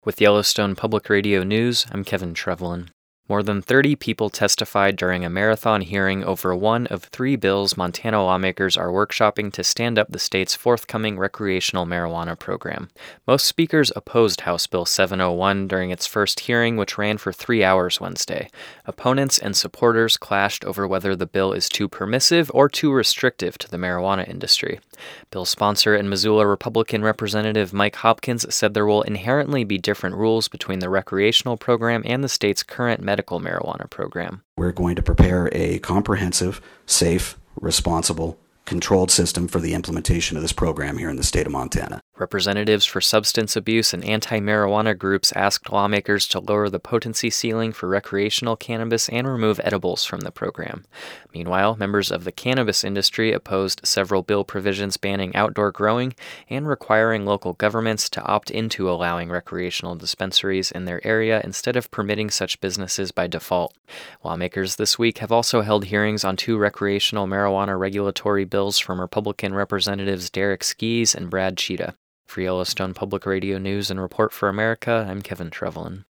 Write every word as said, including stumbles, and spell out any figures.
With Yellowstone Public Radio News, I'm Kevin Trevelyan. More than thirty people testified during a marathon hearing over one of three bills Montana lawmakers are workshopping to stand up the state's forthcoming recreational marijuana program. Most speakers opposed House Bill seven oh one during its first hearing, which ran for three hours Wednesday. Opponents and supporters clashed over whether the bill is too permissive or too restrictive to the marijuana industry. Bill sponsor and Missoula Republican Representative Mike Hopkins said there will inherently be different rules between the recreational program and the state's current medical marijuana program. We're going to prepare a comprehensive, safe, responsible, controlled system for the implementation of this program here in the state of Montana. Representatives for substance abuse and anti-marijuana groups asked lawmakers to lower the potency ceiling for recreational cannabis and remove edibles from the program. Meanwhile, members of the cannabis industry opposed several bill provisions banning outdoor growing and requiring local governments to opt into allowing recreational dispensaries in their area instead of permitting such businesses by default. Lawmakers this week have also held hearings on two recreational marijuana regulatory bills from Republican Representatives Derek Skees and Brad Cheetah. For Yellowstone Public Radio News and Report for America, I'm Kevin Trevelyan.